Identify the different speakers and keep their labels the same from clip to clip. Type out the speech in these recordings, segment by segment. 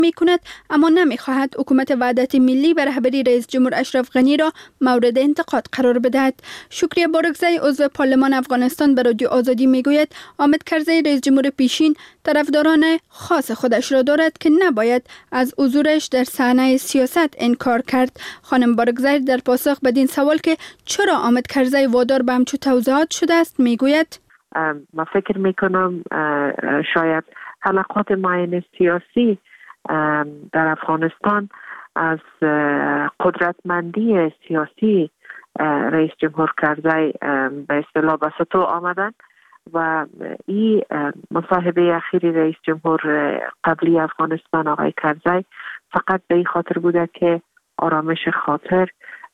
Speaker 1: می کند، اما نمی خواهد حکومت وحدت ملی به رهبری رئیس جمهور اشرف غنی را مورد انتقاد قرار بدهد. شکریه بارکزی عضو پارلمان افغانستان به رادیو آزادی می گوید حامد کرزی رئیس جمهور پیشین طرفداران خاص خودش را دارد که نباید از حضورش در صحنه سیاست انکار کرد. خانم بارکزی در پاسخ بدین سوال که چرا حامد کرزی وادار به همچو توضیحات شده است می گوید
Speaker 2: من فکر می کنم شاید حلقات معین سیاسی در افغانستان از قدرتمندی سیاسی رئیس جمهور کرزی به اصطلاح به سطوح آمدن و این مصاحبه اخیری رئیس جمهور قبلی افغانستان آقای کرزی فقط به این خاطر بوده که آرامش خاطر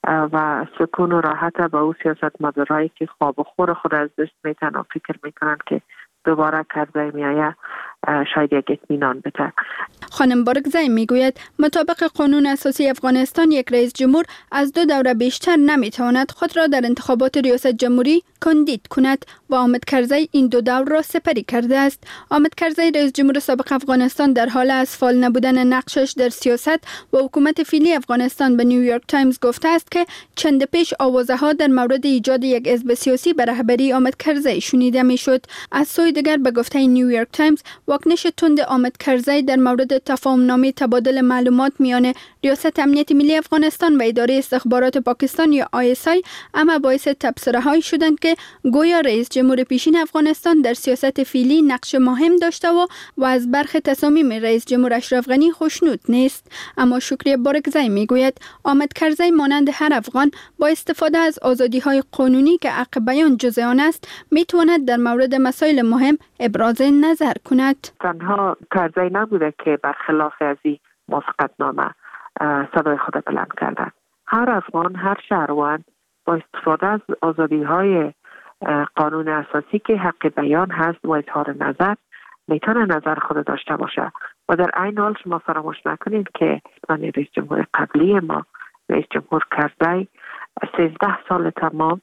Speaker 2: و سکون و راحت به او سیاستمدارایی که خواب و خور خود از دست میتن و فکر میکنن که دوباره کرزی میآید شاید یک اطمینان بده.
Speaker 1: خانم بارکزی میگوید مطابق قانون اساسی افغانستان یک رئیس جمهور از 2 دوره بیشتر نمیتواند خود را در انتخابات ریاست جمهوری کاندید کند و حامد کرزی این 2 دور را سپری کرده است. حامد کرزی رئیس جمهور سابق افغانستان در حال از فعال نبودن نقشش در سیاست و حکومت فعلی افغانستان به نیویورک تایمز گفته است که چند پیش آوازه ها در مورد ایجاد یک حزب سیاسی به رهبری حامد کرزی شنیده میشد. از سوی دیگر به گفته نیویورک تایمز واکنش تند حامد کرزی در مورد تفاهم‌نامه تبادل معلومات میان ریاست امنیت ملی افغانستان و اداره استخبارات پاکستان یا ISI اما باعث تبصره‌هایی شدند که گویا رئیس جمهور پیشین افغانستان در سیاست فعلی نقش مهم داشته و از برخی تصامیم رئیس جمهور اشرف غنی خوشنود نیست. اما شکریه بارکزی میگوید حامد کرزی مانند هر افغان با استفاده از آزادی‌های قانونی که حق بیان جزء آن است میتواند در مورد مسائل مهم ابراز نظر کند.
Speaker 2: تنها کرزی نبوده که برخلاف از این موافقتنامه صدای خود بلند کردند. هر افغان، هر شهروند با استفاده از آزادی‌های قانون اساسی که حق بیان هست و اظهار نظر میتونه نظر خود داشته باشه و در عین حال شما فراموش نکنید که رئیس جمهور قبلی ما رئیس جمهور کرزی 13 سال تمام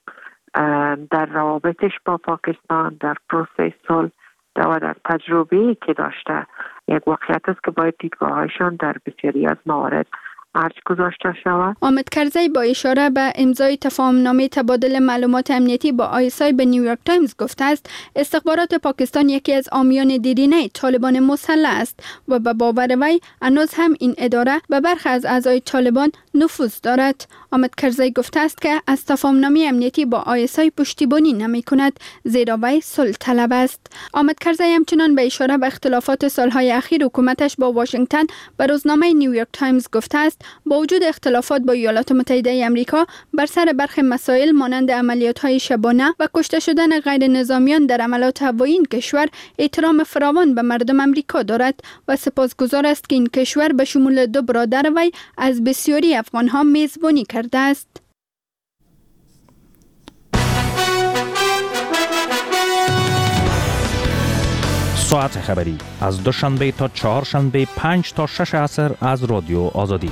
Speaker 2: در روابطش با پاکستان در پروسه صلح و در تجربه‌ای که داشته یک واقعیت است که باید دیدگاه‌هایشان در بسیاری از موارد ارج گذاشته شود.
Speaker 1: حامد کرزی با اشاره به امضای تفاهم‌نامه تبادل معلومات امنیتی با ISI به نیویورک تایمز گفته است استخبارات پاکستان یکی از حامیان دیرینه طالبان مسلح است و به باور وی هنوز هم این اداره به برخی از اعضای طالبان نفوذ دارد. حامد کرزی گفته است که از تفاهم‌نامه امنیتی با ISI پشتیبانی نمی‌کند زیرا وی صلح طلب است. حامد کرزی همچنان به اشاره به اختلافات سالهای اخیر حکومتش با واشنگتن به روزنامه نیویورک تایمز گفته است با وجود اختلافات با ایالات متحده آمریکا بر سر برخی مسائل مانند عملیات‌های شبانه و کشته شدن غیر نظامیان در حملات هوایی این کشور احترام فراوان به مردم آمریکا دارد و سپاسگزار است که این کشور به شمول 2 برادر وی از بسیاری افغان‌ها میزبانی کرده است.
Speaker 3: ساعت خبری از دوشنبه تا چهارشنبه 5 تا 6 عصر از رادیو آزادی.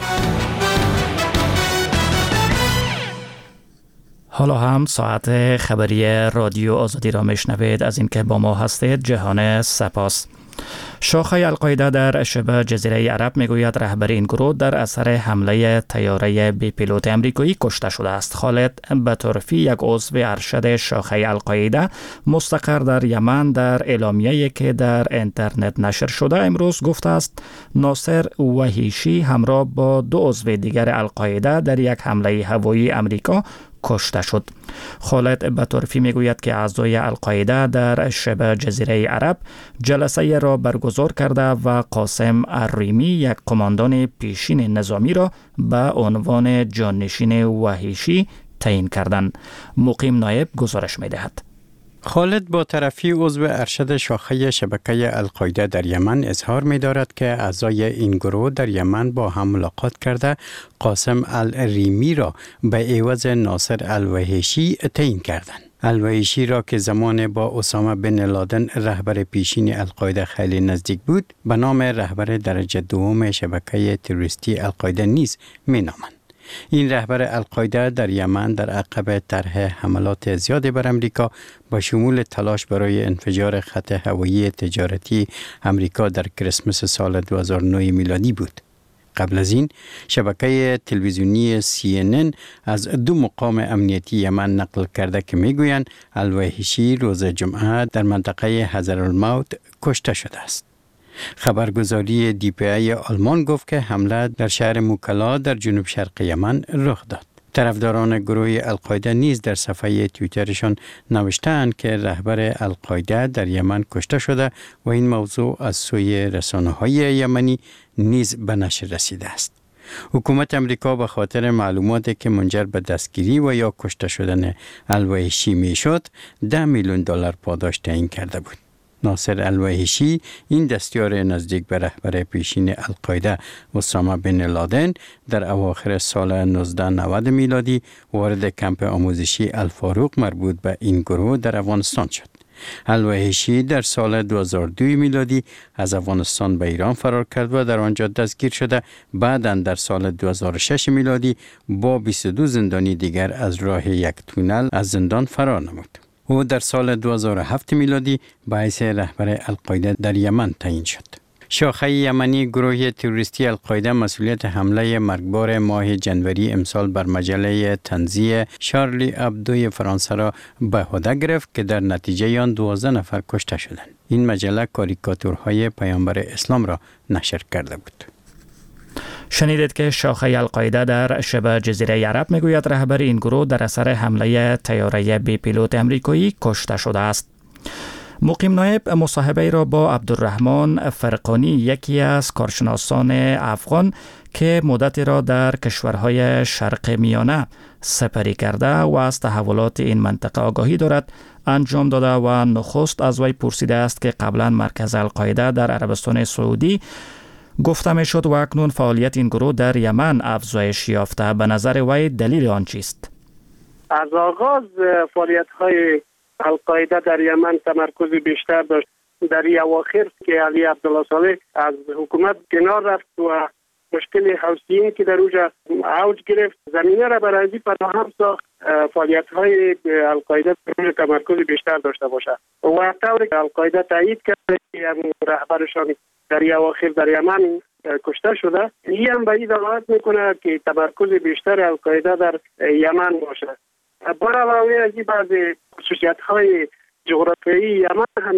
Speaker 4: حالا هم ساعت خبری رادیو آزادی را میشنوید. از اینکه با ما هستید جهان سپاس. شاخه القاعده در شبه جزیره عرب میگوید رهبر این گروه در اثر حمله طیاره بی پیلوت امریکایی کشته شده است. خالد بطرفی یک عضو ارشد شاخه القاعده مستقر در یمن در اعلامیه‌ای که در اینترنت نشر شده امروز گفته است ناصر وحیشی همراه با 2 عضو دیگر القاعده در یک حمله هوایی امریکا کشته شد. خالد بطرفی میگوید که اعضای القاعده در شبه جزیره عرب جلسه را برگزار کرده و قاسم الریمی یک قماندان پیشین نظامی را به عنوان جانشین وحیشی تعیین کردند. مقیم نایب گزارش میدهد.
Speaker 5: خالد با طرفی عضو ارشد شاخه شبکه القاعده در یمن اظهار می دارد که اعضای این گروه در یمن با هم ملاقات کرده قاسم الریمی را به عوض ناصر الوحیشی تعیین کردند. الوحیشی را که زمان با اسامه بن لادن رهبر پیشین القاعده خیلی نزدیک بود به نام رهبر درجه دوم شبکه تروریستی القاعده نیز می نامند. این رهبر القاعده در یمن در عقب طرح حملات زیاد بر امریکا با شمول تلاش برای انفجار خط هوایی تجارتی امریکا در کریسمس سال 2009 میلادی بود. قبل از این شبکه تلویزیونی CNN از 2 مقام امنیتی یمن نقل کرده که میگویند الوحشی روز جمعه در منطقه حضرالموت کشته شده است. خبرگزاری DPA آلمان گفت که حمله در شهر موکلا در جنوب شرق یمن رخ داد. طرفداران گروه القاعده نیز در صفحه توییترشان نوشتند که رهبر القاعده در یمن کشته شده و این موضوع از سوی رسانه‌های یمنی نیز به نشر رسیده است. حکومت امریکا به خاطر معلوماتی که منجر به دستگیری و یا کشته شدن الوحشی میشد 10 میلیون دلار پاداش تعیین کرده بود. ناصر الوحشی این دستیار نزدیک به رهبر پیشین القاعده اسامه بن لادن در اواخر سال 1990 میلادی وارد کمپ آموزشی الفاروق مربوط به این گروه در افغانستان شد. الوحشی در سال 2002 میلادی از افغانستان به ایران فرار کرد و در آنجا دستگیر شده. بعداً در سال 2006 میلادی با 22 زندانی دیگر از راه یک تونل از زندان فرار نمود. او در سال 2007 میلادی باعث رهبر القاعده در یمن تعیین شد. شاخه یمنی گروه تروریستی القاعده مسئولیت حمله مرگبار ماه جنوری امسال بر مجله طنزی شارلی ابدوی فرانسه را به عهده گرفت که در نتیجه آن 12 نفر کشته شدند. این مجله کاریکاتورهای پیامبر اسلام را نشر کرده بود.
Speaker 4: شنیدید که شاخه القاعده در شبه جزیره عرب میگوید رهبر این گروه در اثر حمله طیاره بی پیلوت امریکایی کشته شده است. مقیم نایب مصاحبه را با عبدالرحمن فرقانی، یکی از کارشناسان افغان که مدتی را در کشورهای شرق میانه سپری کرده و از تحولات این منطقه آگاهی دارد، انجام داده و نخست از وی پرسیده است که قبلا مرکز القاعده در عربستان سعودی گفته می شد و اکنون فعالیت این گروه در یمن افزایش یافته. به نظر وی دلیل آن چیست؟
Speaker 6: از آغاز فعالیت های القاعده در یمن تمرکز بیشتر داشت. در این اواخر که علی عبدالله صالح از حکومت کنار رفت و مشکل حوثیین که در اونجا اوج گرفت، زمینه را برای این فراهم ساخت فعالیت های القاعده تمرکز بیشتر داشته باشد و طوری که القاعده تایید کرده که رهبرشان در این اواخر در یمن کشته شده. این هم به این دلالت میکنه که تمرکز بیشتر القاعده در یمن باشد. بر علاوه از این بعض خصوصیت های جغرافیایی یمن هم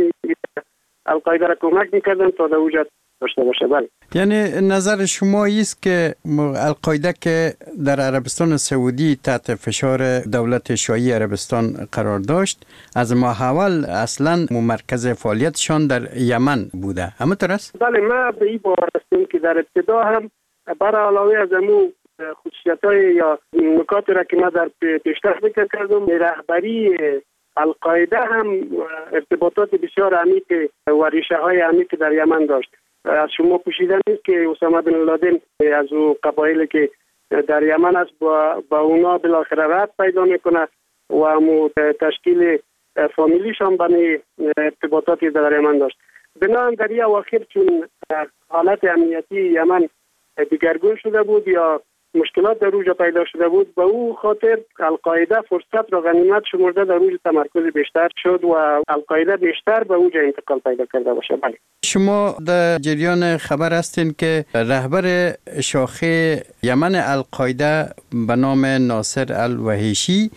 Speaker 6: القاعده را کمک میکردن تا در اونجا داشته باشه. بله.
Speaker 5: یعنی نظر شما است که القاعده که در عربستان سعودی تحت فشار دولت شیعی عربستان قرار داشت، از ماه اول اصلا مرکز فعالیتشان در یمن بوده، همینطور است؟
Speaker 6: بله، ما به این باور هستیم که در ابتدا هم بر علاوه از امو خصوصیت‌های یا نکاتی را که ما در پیشتر ذکر کردم، رهبری القاعده هم ارتباطات بسیار عمیق و ریشه های عمیق در یمن داشت. از شما پوشیده نیست که اسامه بن لادن از او قبایلی که در یمن است با اونا بالاخره ربط پیدا میکنه و همو تشکیل فامیلیشان به ارتباطاتی در یمن داشت. بنابراین در این اواخر چون حالت امنیتی یمن دیگرگون شده بود یا مشکلات در اوجا پیدا شده بود، به او خاطر القاعده فرصت را غنیمت شمرده در اوج تمرکز بیشتر شد و القاعده بیشتر به اوج انتقال پیدا کرده باشه. بله.
Speaker 5: شما در جریان خبر هستین که رهبر شاخه یمن القاعده به نام ناصر الوحشی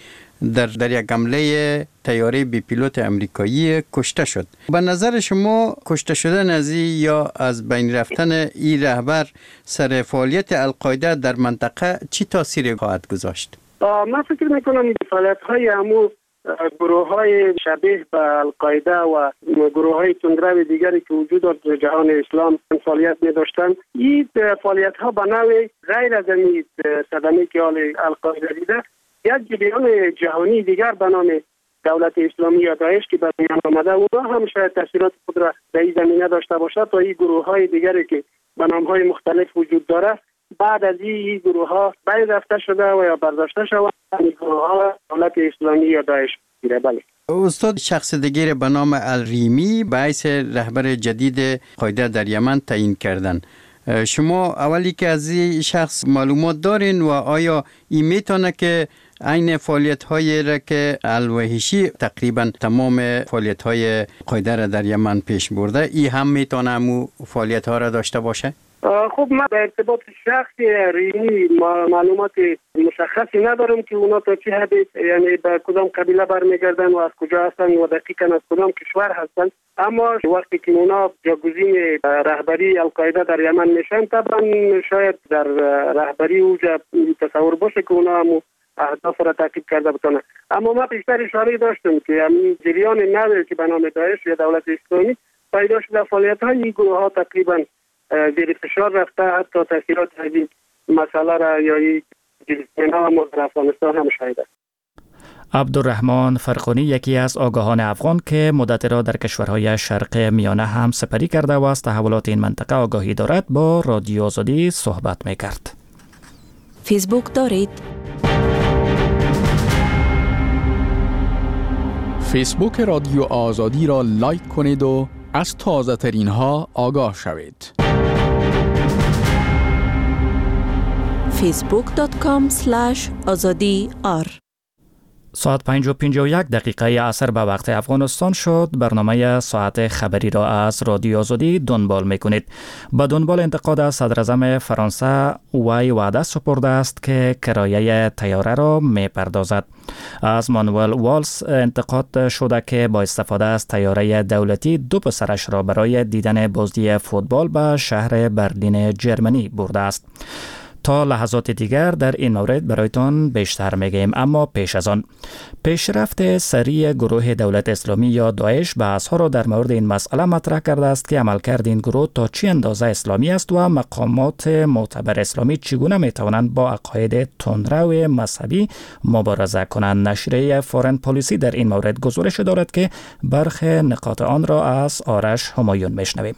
Speaker 5: در یک حمله طیاره بی پیلوت امریکایی کشته شد. به نظر شما کشته شدن از یا از بین رفتن این رهبر سر فعالیت القاعده در منطقه چی تاثیری خواهد گذاشت؟
Speaker 6: من فکر میکنم فعالیت‌های همو گروه‌های شبیه به القاعده و گروه‌های تندرو دیگری که وجود دارد در جهان اسلام فعالیت می‌داشتند، این فعالیت‌ها به نوعی غیر از این صدمه‌ای که القاعده دیده، یک جریان جهانی دیگر به نام دولت اسلامی یا داعش که به میان آمده، اونها هم شاید تاثیرات خود را در این زمینه داشته باشد تا این گروه‌های دیگری که به نام‌های مختلف وجود داره بعد از این گروه‌ها بین رفته شده و یا برداشته شود این گروه‌ها دولت اسلامی یا داعش گیره. بله.
Speaker 5: استاد، شخص دیگر به نام الریمی باعث رهبر جدید قاعده در یمن تعیین کردن. شما اولی که از این شخص معلومات دارین و آیا این میتونه که عین فعالیت‌هایی را که الوحشی تقریبا تمام فعالیت‌های قاعده را در یمن پیش برده این هم میتونه همون فعالیت‌ها را داشته باشه؟
Speaker 6: خب من به ارتباط شخصی ریمی معلومات مشخصی ندارم که اونا تا چه حد یعنی به کدام قبیله برمیگردن و از کجا هستن و دقیقاً از کدام کشور هستن. اما وقتی که اونا جاگزین رهبری القاعده در یمن میشن طبعا شاید در رهبری اوجا تصور باشه که اونا هم اهداف را تعقیب کرده بتونه. اما ما بیشتر اشاره داشتم که همین جریان نوی که به نام داعش یا دولت اسلامی پیدا شده فعالیت‌های این گروه‌ها تقریبا زیر فشار رفته، حتی تاثیرات این مسئله را یا این جریان در افغانستان هم شاهده.
Speaker 4: عبدالرحمن فرقانی یکی از آگاهان افغان که مدت را در کشورهای شرق میانه هم سپری کرده و از تحولات این منطقه آگاهی دارد با رادیو آزادی صحبت می‌کرد.
Speaker 7: فیسبوک دارید؟
Speaker 8: فیسبوک رادیو آزادی را لایک کنید و از تازه ترین ها آگاه شوید.
Speaker 7: facebook.com/azadi_r
Speaker 4: ساعت 5:51 دقیقه عصر به وقت افغانستان شد. برنامه ساعت خبری را از رادیو آزادی دنبال میکنید. با دنبال انتقاد صدر اعظم فرانسه وی وعده سپرده است که کرایه طیاره را میپردازد. از مانوئل والز انتقاد شده که با استفاده از طیاره دولتی دو پسرش را برای دیدن بازی فوتبال به شهر برلین جرمنی برده است. تا لحظات دیگر در این مورد برایتان بیشتر میگیم، اما پیش از آن پیشرفت سریع گروه دولت اسلامی یا داعش بحث‌ها را در مورد این مسئله مطرح کرده است که عملکرد این گروه تا چه اندازه اسلامی است و مقامات معتبر اسلامی چگونه میتوانند با عقاید تندرو مذهبی مبارزه کنند. نشریه فارن پالیسی در این مورد گزارش دارد که برخی نکات آن را از آرش همایون میشنویم.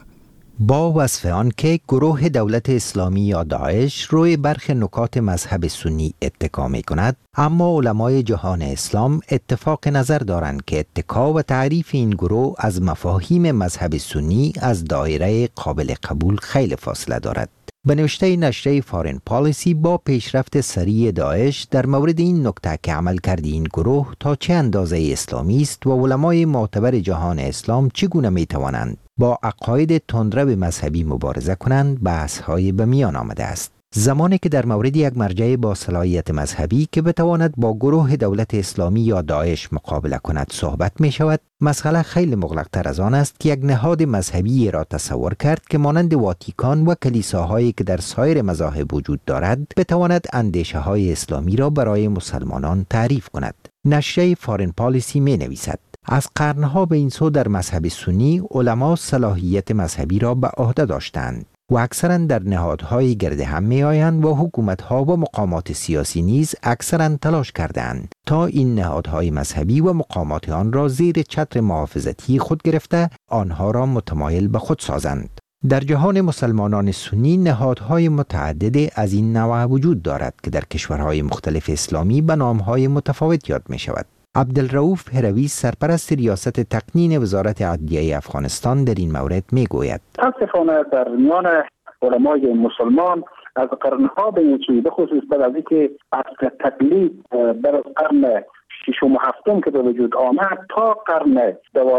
Speaker 9: با وصف آن که گروه دولت اسلامی یا داعش روی برخی نکات مذهب سنی اتکا می کند، اما علمای جهان اسلام اتفاق نظر دارند که اتکا و تعریف این گروه از مفاهیم مذهب سنی از دایره قابل قبول خیلی فاصله دارد. به نوشته نشریه فارن پالیسی با پیشرفت سریع داعش در مورد این نکته که عملکرد این گروه تا چه اندازه اسلامی است و علمای معتبر جهان اسلام چگونه می توانند با عقاید تندرو مذهبی مبارزه کنند بحث‌های به میان آمده است. زمانی که در مورد یک مرجع با صلاحیت مذهبی که بتواند با گروه دولت اسلامی یا داعش مقابله کند صحبت می شود، مسئله خیلی مغلق‌تر از آن است که یک نهاد مذهبی را تصور کرد که مانند واتیکان و کلیساهایی که در سایر مذاهب وجود دارد بتواند اندیشه‌های اسلامی را برای مسلمانان تعریف کند. نشریه فارن پالیسی می نویسد: از قرنها به این سو در مذهب سنی علما صلاحیت مذهبی را به عهده داشتند و اکثرا در نهادهای گرد هم می آیند و حکومتها و مقامات سیاسی نیز اکثرا تلاش کردند تا این نهادهای مذهبی و مقامات آن را زیر چتر محافظتی خود گرفته آنها را متمایل به خود سازند. در جهان مسلمانان سنی نهادهای متعدد از این نوع وجود دارد که در کشورهای مختلف اسلامی به نامهای متفاوت یاد می شود. عبدالرؤوف هروی سرپرست ریاست تقنین وزارت عدلیه افغانستان در این مورد می گوید:
Speaker 10: متاسفانه در میان علمای مسلمان از قرنها به این سوی، به خصوص بعد از اینکه اصل تقلید بر از قرن ششم و هفتم که به وجود آمد تا قرن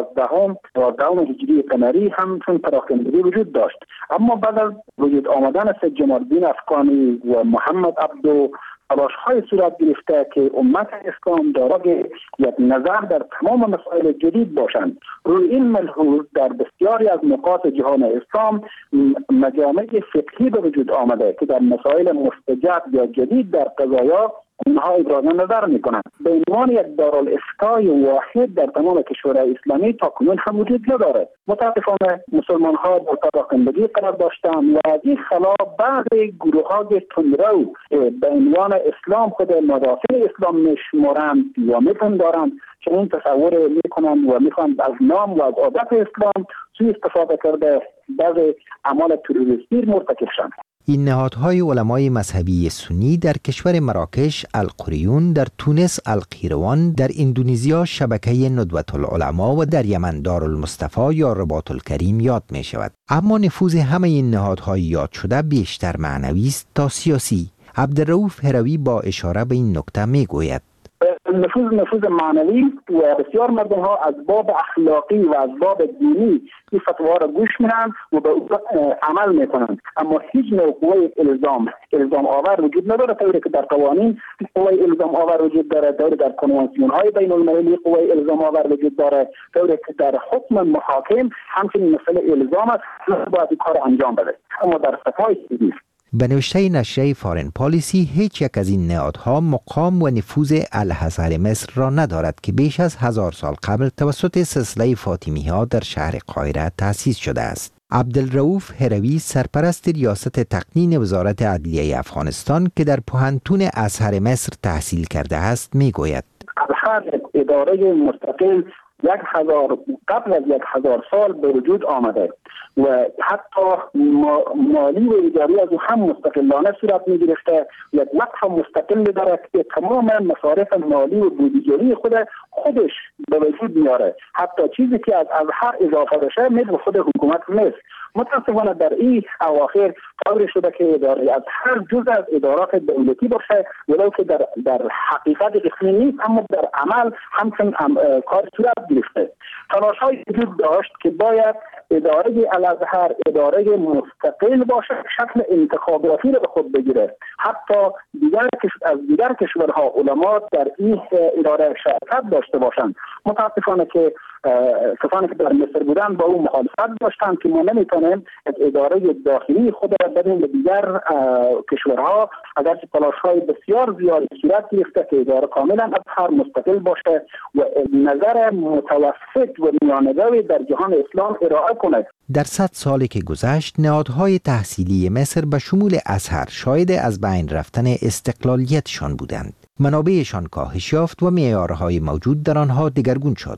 Speaker 10: دوازدهم هجری قمری هم چون پراکندگی وجود داشت، اما بعد از وجود آمدن سید جمال الدین افغانی و محمد عبدو تلاش‌های صورت گرفته که امت اسلام دارای یک نظر در تمام مسائل جدید باشند. روی این ملحوظ در بسیاری از نقاط جهان اسلام مجامع فقهی به وجود آمده که در مسائل مستجد یا جدید در قضایا اونها ابراز نظر میکنند. به عنوان یک دارالافتای واحد در تمام کشورهای اسلامی تا کنون هم وجود ندارد. متاسفانه مسلمان ها در پراکندگی قرار داشتند و از این خلا بعضی گروه های تندرو به عنوان اسلام خود مدافع اسلام میشمارند یا میپندارند، چنین تصور میکنند و میخواهند از نام و از عادت اسلام سوء استفاده کرده بعضی اعمال تروریستی مرتکب شوند.
Speaker 9: این نهادهای علمای مذهبی سنی در کشور مراکش القریون، در تونس القیروان، در اندونزیا شبکه ندوة العلماء و در یمن دارالمصطفی یا رباط الکریم یاد می شود. اما نفوذ همه این نهادهای یاد شده بیشتر معنوی است تا سیاسی. عبدالرؤوف هروی با اشاره به این نکته می گوید
Speaker 10: نفوذ معنوی و بسیار مردم ها از باب اخلاقی و از باب دینی این فتوا را گوش میدن و به او عمل میکنند، اما هیچ نوع قوه الزام آور وجود نداره. طوری که در قوانین قوه الزام آور وجود داره، طوری در کنوانسیون های بین المللی قوه الزام آور وجود داره، طوری که در حکم محاکم همچنین مسئله الزام است، باید این کار انجام بده، اما در صفای نیست.
Speaker 9: به نوشته نشریه فارن پالیسی هیچ یک از این نهادها مقام و نفوذ الازهر مصر را ندارد که بیش از 1000 سال قبل توسط سلسله فاطمی ها در شهر قاهره تأسیس شده است. عبدالرؤوف هروی سرپرست ریاست تقنین وزارت عدلیه افغانستان که در پوهنتون ازهر مصر تحصیل کرده است میگوید
Speaker 10: ازهر اداره مستقل قبل از 1000 سال به وجود آمده و حتی مالی و اداری از او هم مستقلانه صورت می گرفته. یک وقت مستقل داره که تمام مصارف مالی و بودجه‌ای خودش به وجود میاره، حتی چیزی که از ازهر اضافه بشه مثل خود حکومت نیست. متاسفانه در این اواخر طوری شده که اداره از هر جزء از ادارات دولتی باشه، ولو که در حقیقت رسمی نیست، اما در عمل همچنین کار صورت گرفته. تلاش‌های وجود داشت که باید اداره الازهر اداره مستقل باشه، شکل انتخاباتی رو به خود بگیره. حتی از دیگر کشورها علما در این اداره شرکت داشته باشند. متاسفانه که کسانی که در مصر بودن با اون مخالفت داشتند که ما نمیتونیم از اداره داخلی خود را بدیم به دیگر کشورها، اگرچه تلاش‌های بسیار زیادی صورت گرفته که اداره کاملا ازهر مستقل باشه و نظر متوسط و میانه‌روی در جهان اسلام ارائه کنه.
Speaker 9: در 100 سالی که گذشت نهادهای تحصیلی مصر به شمول ازهر شاهد از بین رفتن استقلالیتشان بودند. منابعشان کاهش یافت و معیارهای موجود در آنها دگرگون شد.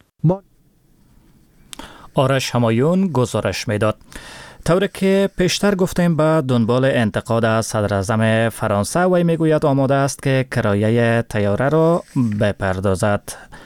Speaker 4: آرش همایون گزارش میداد. طوری که پیشتر گفتیم به دنبال انتقاد از صدراعظم فرانسه وی میگوید آماده است که کرایه طیاره را بپردازد.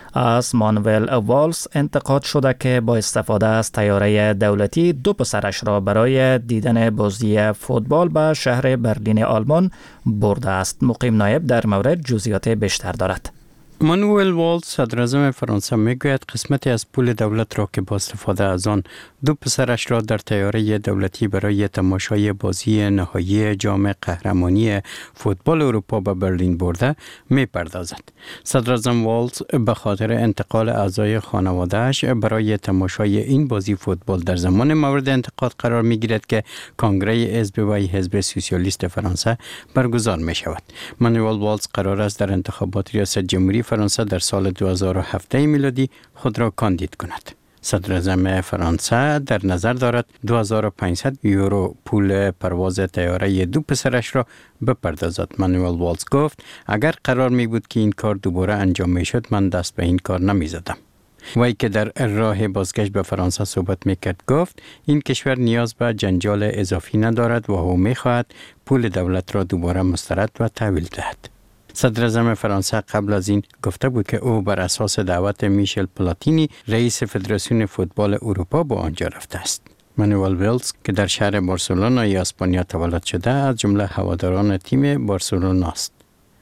Speaker 4: از مانوئل والز انتقاد شده که با استفاده از طیاره دولتی 2 پسرش را برای دیدن بازی فوتبال به شهر برلین آلمان برده است. مقیم نایب در مورد جزئیات بیشتر دارد.
Speaker 5: مانوئل والز صدراعظم فرانسه میگوید قسمتی از پول دولت را که با استفاده از آن 2 پسرش را در طیاره دولتی برای تماشای بازی نهایی جام قهرمانی فوتبال اروپا به برلین برده میپردازد. صدراعظم والز به خاطر انتقال اعضای خانواده‌اش برای تماشای این بازی فوتبال در زمان مورد انتقاد قرار میگیرد که کنگره حزب وی حزب سوسیالیست فرانسه برگزار می شود. مانوئل والز قرار است در انتخابات ریاست جمهوری فرانسه در سال 2017 میلادی خود را کاندید کند. صدراعظم فرانسه در نظر دارد 2500 یورو پول پرواز طیاره 2 پسرش را بپردازد. مانوئل والز گفت اگر قرار می بود که این کار دوباره انجام می شد من دست به این کار نمی زدم. وی که در راه بازگشت به فرانسه صحبت میکرد گفت این کشور نیاز به جنجال اضافی ندارد و او میخواهد پول دولت را دوباره مسترد و تحویل دهد. صدراعظم فرانسه قبل از این گفته بود که او بر اساس دعوت میشل پلاتینی رئیس فدراسیون فوتبال اروپا به آنجا رفته است. مانوئل والز که در شهر بارسلونای اسپانیا تولد شده از جمله هواداران تیم بارسلونا است.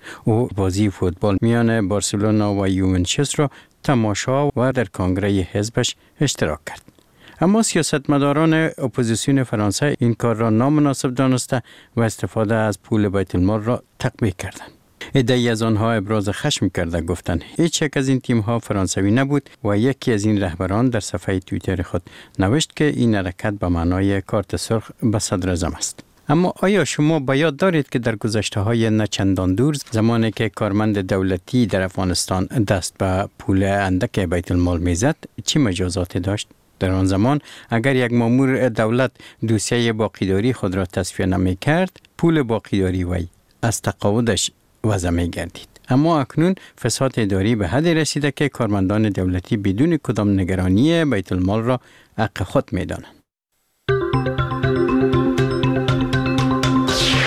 Speaker 5: او بازی فوتبال میان بارسلونا و یوونتوس را تماشا و در کنگره حزبش اشتراک کرد. اما سیاستمداران اپوزیسیون فرانسه این کار را نامناسب دانسته و استفاده از پول بیت المال را تقبیح کردند. عده‌ای از آنها ابراز خشم کرده گفتند هیچ یک از این تیم‌ها فرانسوی نبود و یکی از این رهبران در صفحه توییتر خود نوشت که این حرکت به معنای کارت سرخ به صدراعظم است. اما آیا شما به یاد دارید که در گذشته‌های نه چندان دور زمانی که کارمند دولتی در افغانستان دست به پول اندک بیت المال میزد چه مجازاتی داشت؟ در آن زمان اگر یک مامور دولت دوسیه باقیداری خود را تصفیه نمی کرد پول باقیداری وی از تقاعدش وضع می گردید. اما اکنون فساد اداری به حد رسیده که کارمندان دولتی بدون کدام نگرانی بیت المال را حق خود می دانند.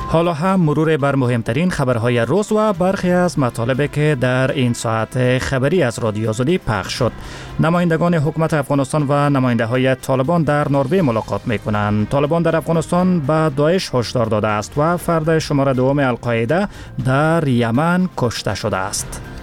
Speaker 4: حالا هم مرور بر مهمترین خبرهای روز و برخی از مطالبی که در این ساعت خبری از رادیو آزادی پخش شد. نمایندگان حکومت افغانستان و نماینده های طالبان در نروژ ملاقات میکنند. طالبان در افغانستان به داعش هشدار داده است و فرد شماره دوم القاعده در یمن کشته شده است.